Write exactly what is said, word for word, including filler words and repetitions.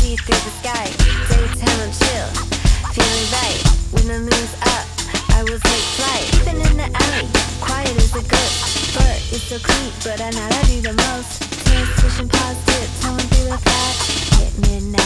see through the sky. Daytime I'm chill, feeling right. When the moon's up, I will take flight. Even in the alley, quiet as a ghost. But it's so clean, but I know I do the most. Tears pushing past it, tumbling through the flat. Hit midnight.